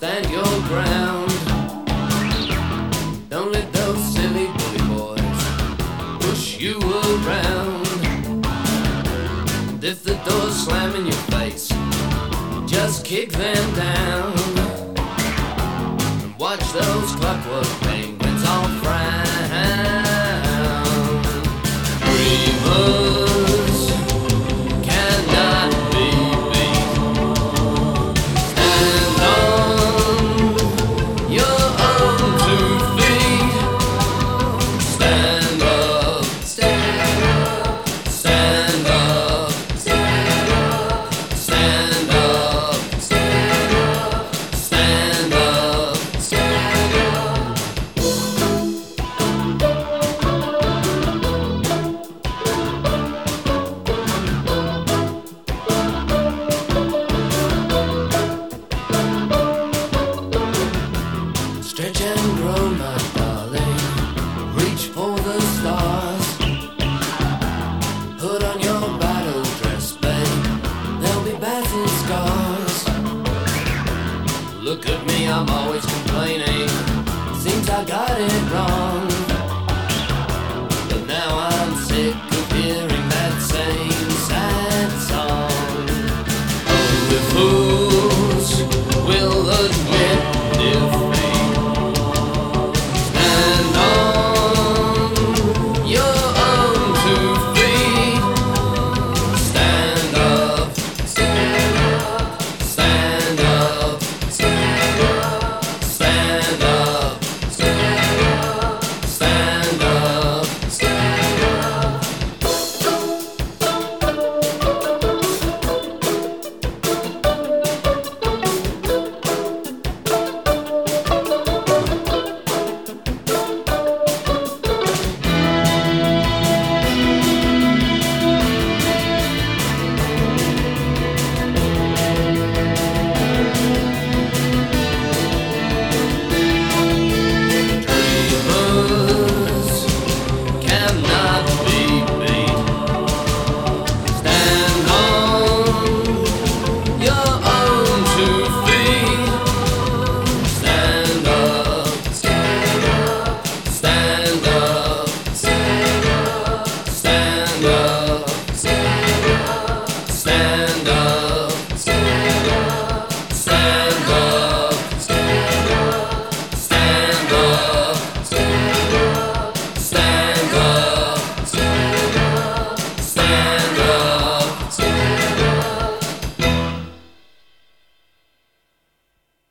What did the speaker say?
stand your ground. Don't let those silly bully boys push you around. And if the doors slam in your face, just kick them down. And watch those clockwork penguins all frown. Dreamers cannot be beat. Stand on your own 2 feet. Stand up, stand up, stand up, stand up, stand up, stand up, stand up, stand up. Stretch and grow, my darling. Reach for the stars. Put on your battle dress, babe. There'll be battle scars. Look at me, I'm always complaining. Seems I got it wrong.